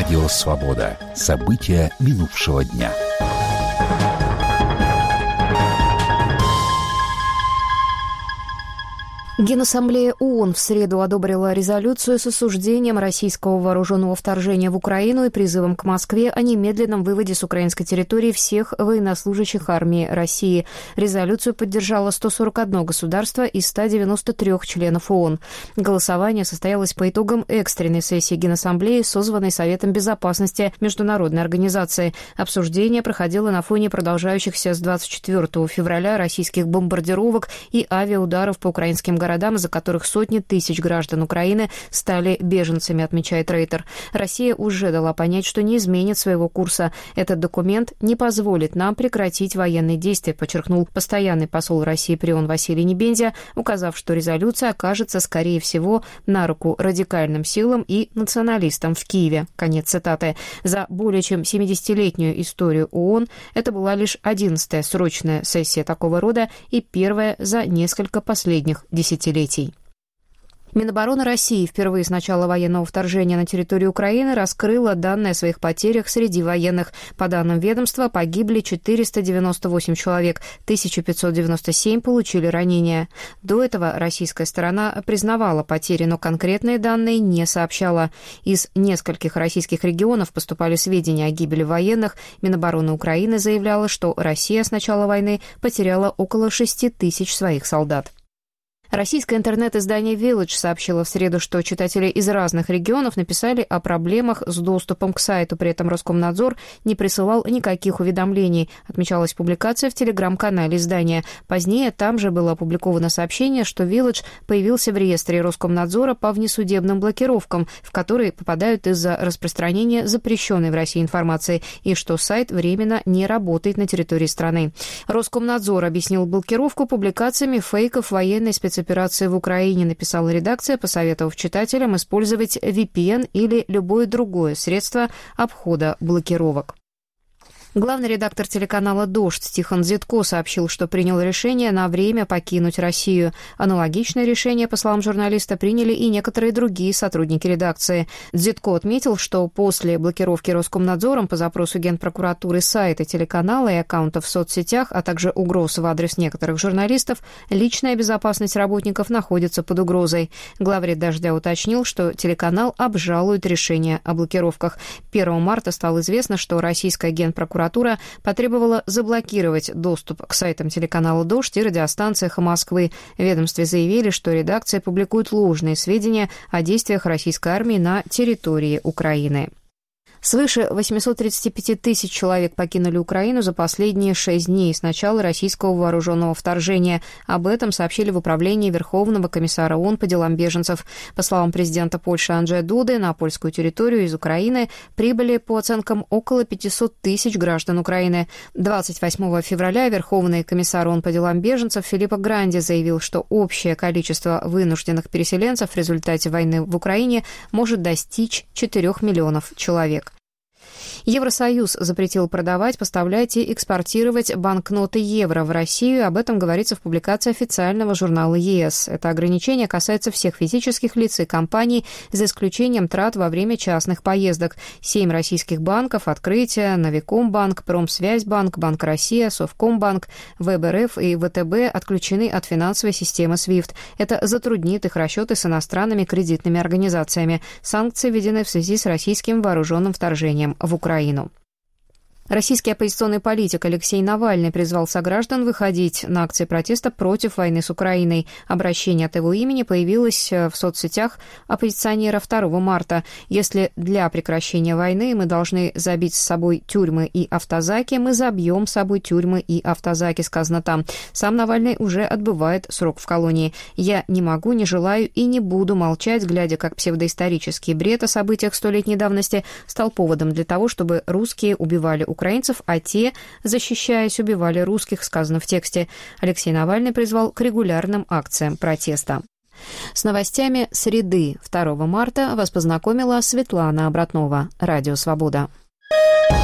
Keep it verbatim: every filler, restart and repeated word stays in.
Радио «Свобода». События минувшего дня. Генассамблея ООН в среду одобрила резолюцию с осуждением российского вооруженного вторжения в Украину и призывом к Москве о немедленном выводе с украинской территории всех военнослужащих армии России. Резолюцию поддержало сто сорок одно государство из ста девяноста трёх членов ООН. Голосование состоялось по итогам экстренной сессии Генассамблеи, созванной Советом безопасности Международной организации. Обсуждение проходило на фоне продолжающихся с двадцать четвёртого февраля российских бомбардировок и авиаударов по украинским городам. городам, из-за которых сотни тысяч граждан Украины стали беженцами, отмечает Рейтер. Россия уже дала понять, что не изменит своего курса. Этот документ не позволит нам прекратить военные действия, подчеркнул постоянный посол России при ООН Василий Небензя, указав, что резолюция окажется, скорее всего, на руку радикальным силам и националистам в Киеве. Конец цитаты. За более чем семидесятилетнюю историю ООН это была лишь одиннадцатая срочная сессия такого рода и первая за несколько последних десятилетий. Минобороны России впервые с начала военного вторжения на территорию Украины раскрыла данные о своих потерях среди военных. По данным ведомства, погибли четыреста девяносто восемь человек, тысяча пятьсот девяносто семь получили ранения. До этого российская сторона признавала потери, но конкретные данные не сообщала. Из нескольких российских регионов поступали сведения о гибели военных. Минобороны Украины заявляла, что Россия с начала войны потеряла около шести тысяч своих солдат. Российское интернет-издание Village сообщило в среду, что читатели из разных регионов написали о проблемах с доступом к сайту. При этом Роскомнадзор не присылал никаких уведомлений. Отмечалась публикация в телеграм-канале издания. Позднее там же было опубликовано сообщение, что Village появился в реестре Роскомнадзора по внесудебным блокировкам, в которые попадают из-за распространения запрещенной в России информации, и что сайт временно не работает на территории страны. Роскомнадзор объяснил блокировку публикациями фейков военной специализации операции в Украине, написала редакция, посоветовав читателям использовать ви пи эн или любое другое средство обхода блокировок. Главный редактор телеканала «Дождь» Тихон Зитко сообщил, что принял решение на время покинуть Россию. Аналогичное решение, по словам журналиста, приняли и некоторые другие сотрудники редакции. Зитко отметил, что после блокировки Роскомнадзором по запросу Генпрокуратуры сайта телеканала и аккаунтов в соцсетях, а также угроз в адрес некоторых журналистов, личная безопасность работников находится под угрозой. Главред «Дождя» уточнил, что телеканал обжалует решение о блокировках. первого марта стало известно, что российская Генпрокуратура потребовала заблокировать доступ к сайтам телеканала «Дождь» и радиостанции «Эхо Москвы». В ведомстве заявили, что редакция публикует ложные сведения о действиях российской армии на территории Украины. Свыше восемьсот тридцать пять тысяч человек покинули Украину за последние шесть дней с начала российского вооруженного вторжения. Об этом сообщили в управлении Верховного комиссара ООН по делам беженцев. По словам президента Польши Анджея Дуды, на польскую территорию из Украины прибыли, по оценкам, около пятьсот тысяч граждан Украины. двадцать восьмого февраля Верховный комиссар ООН по делам беженцев Филиппо Гранди заявил, что общее количество вынужденных переселенцев в результате войны в Украине может достичь четырёх миллионов человек. Евросоюз запретил продавать, поставлять и экспортировать банкноты евро в Россию. Об этом говорится в публикации официального журнала ЕС. Это ограничение касается всех физических лиц и компаний, за исключением трат во время частных поездок. Семь российских банков — Открытие, Новикомбанк, Промсвязьбанк, Банк Россия, Совкомбанк, ВЭБ-РФ и ВТБ — отключены от финансовой системы свифт. Это затруднит их расчеты с иностранными кредитными организациями. Санкции введены в связи с российским вооруженным вторжением в Украину. Российский оппозиционный политик Алексей Навальный призвал сограждан выходить на акции протеста против войны с Украиной. Обращение от его имени появилось в соцсетях оппозиционера второго марта. «Если для прекращения войны мы должны забить с собой тюрьмы и автозаки, мы забьем с собой тюрьмы и автозаки», сказано там. Сам Навальный уже отбывает срок в колонии. «Я не могу, не желаю и не буду молчать, глядя, как псевдоисторический бред о событиях столетней давности стал поводом для того, чтобы русские убивали украинцев. украинцев, а те, защищаясь, убивали русских», сказано в тексте. Алексей Навальный призвал к регулярным акциям протеста. С новостями среды второго марта вас познакомила Светлана Обратнова. Радио «Свобода».